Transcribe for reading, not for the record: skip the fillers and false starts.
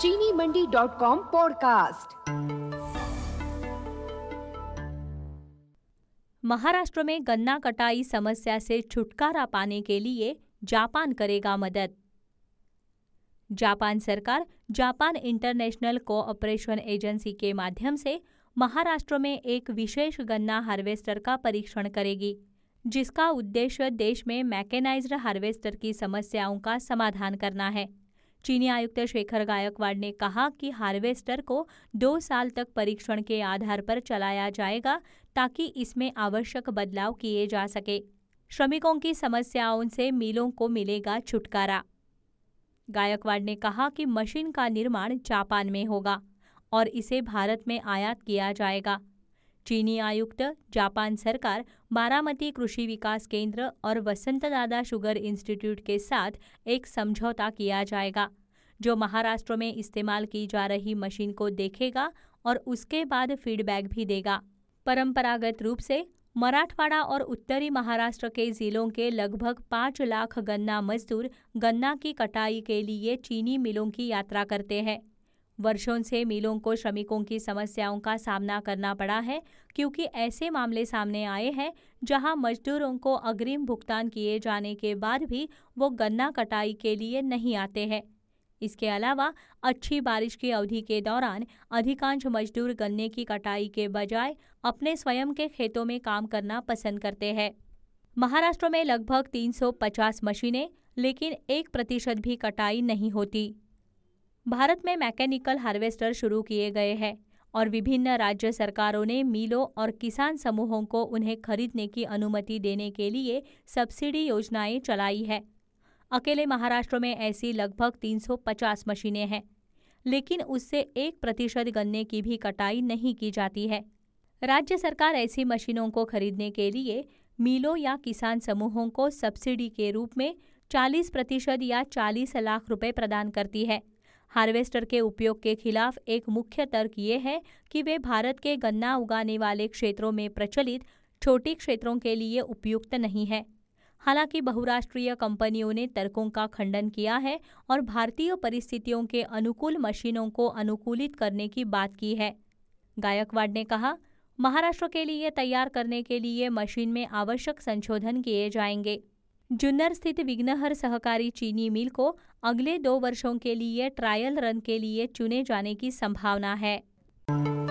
चीनीमंडी.com podcast. Maharashtra में गन्ना कटाई समस्या से छुटकारा पाने के लिए जापान करेगा मदद। जापान सरकार जापान इंटरनेशनल कोऑपरेशन एजेंसी के माध्यम से महाराष्ट्र में एक विशेष गन्ना हार्वेस्टर का परीक्षण करेगी, जिसका उद्देश्य देश में मैकेनाइज्ड हार्वेस्टर की समस्याओं का समाधान करना है। चीनी आयुक्त शेखर गायकवाड़ ने कहा कि हार्वेस्टर को 2 साल तक परीक्षण के आधार पर चलाया जाएगा ताकि इसमें आवश्यक बदलाव किए जा सके। श्रमिकों की समस्याओं से मिलों को मिलेगा छुटकारा। गायकवाड़ ने कहा कि मशीन का निर्माण जापान में होगा और इसे भारत में आयात किया जाएगा। चीनी आयुक्त, जापान सरकार, बारामती कृषि विकास केंद्र और वसंतदादा शुगर इंस्टीट्यूट के साथ एक समझौता किया जाएगा, जो महाराष्ट्र में इस्तेमाल की जा रही मशीन को देखेगा और उसके बाद फीडबैक भी देगा। परंपरागत रूप से मराठवाड़ा और उत्तरी महाराष्ट्र के जिलों के लगभग 5 लाख गन्ना मजदूर गन्ना की कटाई के लिए चीनी मिलों की यात्रा करते हैं। वर्षों से मिलों को श्रमिकों की समस्याओं का सामना करना पड़ा है, क्योंकि ऐसे मामले सामने आए हैं जहां मजदूरों को अग्रिम भुगतान किए जाने के बाद भी वो गन्ना कटाई के लिए नहीं आते हैं। इसके अलावा अच्छी बारिश की अवधि के दौरान अधिकांश मजदूर गन्ने की कटाई के बजाय अपने स्वयं के खेतों में काम करना पसंद करते हैं। महाराष्ट्र में लगभग 350 मशीनें, लेकिन 1% भी कटाई नहीं होती। भारत में मैकेनिकल हार्वेस्टर शुरू किए गए हैं और विभिन्न राज्य सरकारों ने मिलों और किसान समूहों को उन्हें खरीदने की अनुमति देने के लिए सब्सिडी योजनाएं चलाई है। अकेले महाराष्ट्र में ऐसी लगभग 350 मशीनें हैं, लेकिन उससे 1% गन्ने की भी कटाई नहीं की जाती है। राज्य सरकार ऐसी मशीनों को खरीदने के लिए मिलों या किसान समूहों को सब्सिडी के रूप में 40% या 40 लाख रुपए प्रदान करती है। हार्वेस्टर के उपयोग के खिलाफ एक मुख्य तर्क ये है कि वे भारत के गन्ना उगाने वाले क्षेत्रों में प्रचलित छोटी क्षेत्रों के लिए उपयुक्त नहीं है। हालांकि बहुराष्ट्रीय कंपनियों ने तर्कों का खंडन किया है और भारतीय परिस्थितियों के अनुकूल मशीनों को अनुकूलित करने की बात की है। गायकवाड़ ने कहा, महाराष्ट्र के लिए तैयार करने के लिए मशीन में आवश्यक संशोधन किए जाएंगे। जुन्नर स्थित विघ्नहर सहकारी चीनी मिल को अगले 2 वर्षों के लिए ट्रायल रन के लिए चुने जाने की संभावना है।